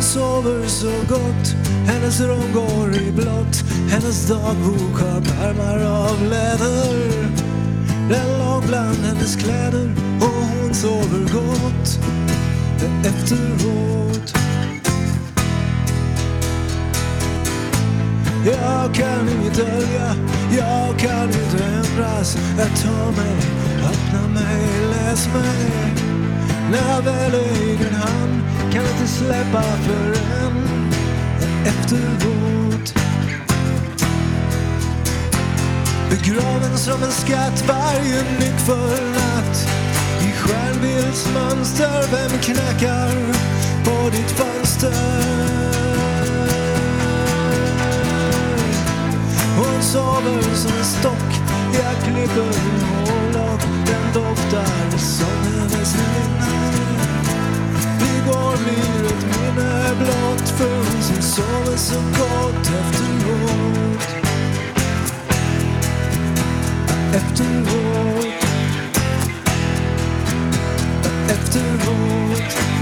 sover så gott, hennes rum går i blått. Hennes dagbok har pärmar av läder. Den låg bland hennes kläder och hon sover gott efteråt. Jag kan inte dölja, jag kan inte ändras. Jag tar mig, öppna mig, läs mig. När jag väl är i din hand kan jag inte släppa förrän efteråt. Begraven som en skatt varje nyckfull natt. I stjärnbildsmönster, vem knackar på ditt fönster? Hon sover som en stock, jag klipper i hårlock. Den doftar som hennes linne. Igår blir ett minne blott för hon som sover så gott efteråt. Efteråt. Efteråt.